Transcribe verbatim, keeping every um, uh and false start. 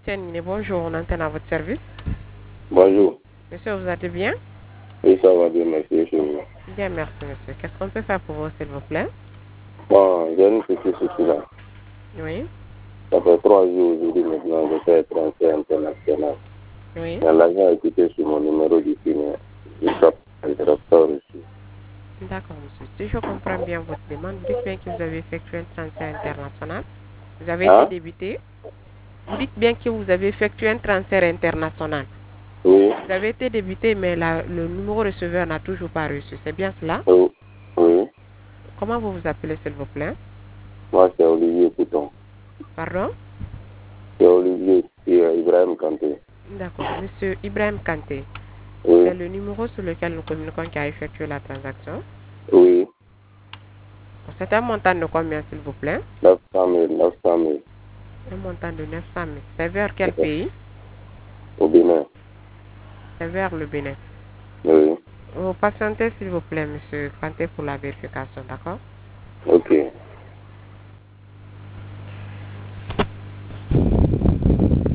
Tianine, bonjour, on entend à votre service. Bonjour. Monsieur, vous allez bien? Oui, ça va bien, merci. Chez vous. Bien, merci, monsieur. Qu'est-ce qu'on peut faire pour vous, s'il vous plaît? Bon, j'ai une petite souci là. Oui. Ça fait trois jours aujourd'hui maintenant, je fais un transfert international. Oui. Mais l'argent a quitté sur mon numéro du signe. Jusqu'à l'interrupteur ici. D'accord, monsieur. Si je comprends bien votre demande, vous dites bien que vous avez effectué un transfert international. Vous avez été Hein? débité. Vous dites bien que vous avez effectué un transfert international. Oui. Vous avez été débité, mais la, le numéro receveur n'a toujours pas reçu. C'est bien cela? Oui. Oui. Comment vous vous appelez, s'il vous plaît? Moi, c'est Olivier Pouton. Pardon? C'est Olivier et euh, Ibrahim Kanté. D'accord. Monsieur Ibrahim Kanté, Oui. c'est le numéro sur lequel nous communiquons qui a effectué la transaction. Oui. C'est un montant de combien, s'il vous plaît? neuf cent mille. neuf cent mille. Un montant de neuf cent mille. C'est vers quel pays? Au Bénin. C'est vers le Bénin. Oui. Vous patientez, s'il vous plaît, monsieur Kanté, pour la vérification, d'accord? Ok.